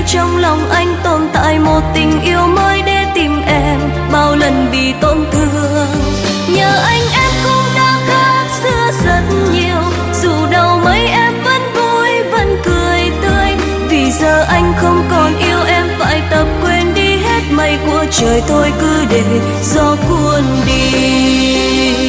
trong lòng anh tồn tại một tình yêu mới để tìm em, bao lần bị tổn thương. Nhờ anh em cũng đã khác xưa rất nhiều, dù đau mấy em vẫn vui vẫn cười tươi. Vì giờ anh không còn yêu em, phải tập quên đi hết mây của trời thôi, cứ để gió cuốn đi.